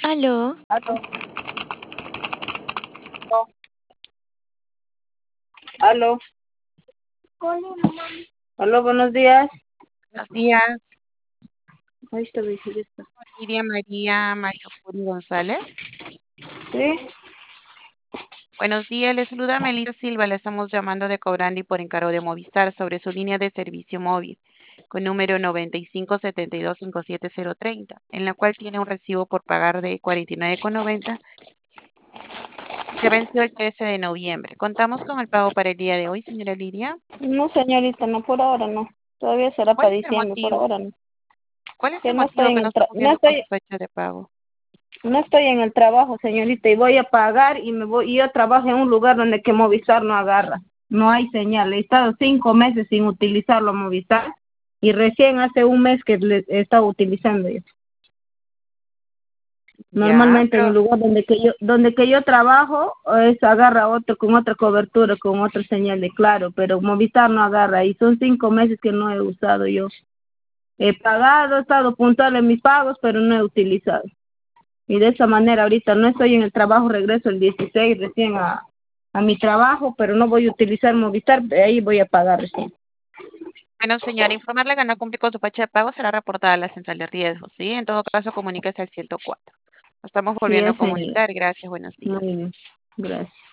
Aló, Aló, aló, aló, buenos días. Buenos días, Ahí está, dice, ya está. Lidia María Puri González. ¿Sí? Buenos días, le saluda Melissa Silva. Le estamos llamando de Cobrandi por encargo de Movistar sobre su línea de servicio móvil con número 9572-57030, en la cual tiene un recibo por pagar de 49,90 y se venció el 13 de noviembre. ¿Contamos con el pago para el día de hoy, señora Lidia? No, señorita, no, por ahora no. Todavía será ¿Cuál para es el diciembre, por motivo? ahora no. ¿Cuál es Que el motivo que no está no cumpliendo con estoy, su fecha de pago? no estoy en el trabajo, señorita, y voy a pagar y me voy, y yo trabajo en un lugar donde que Movistar no agarra. No hay señal. He estado 5 meses sin utilizarlo Movistar y recién hace un mes que he estado utilizando yo. Ya, Normalmente en el pero lugar donde que yo trabajo, es agarra otro con otra cobertura, con otra señal de claro, pero Movistar no agarra y son 5 meses que no he usado yo. He pagado, he estado puntual en mis pagos, pero no he utilizado. Y de esa manera ahorita no estoy en el trabajo, regreso el 16 recién a mi trabajo, pero no voy a utilizar Movistar, de ahí voy a pagar recién. bueno, señora, informarle que no cumple con su fecha de pago será reportada a la central de riesgo, ¿sí? En todo caso, comuníquese al 104. Nos estamos Sí, volviendo a es señor. comunicar. Gracias, buenos Muy días. bien, gracias.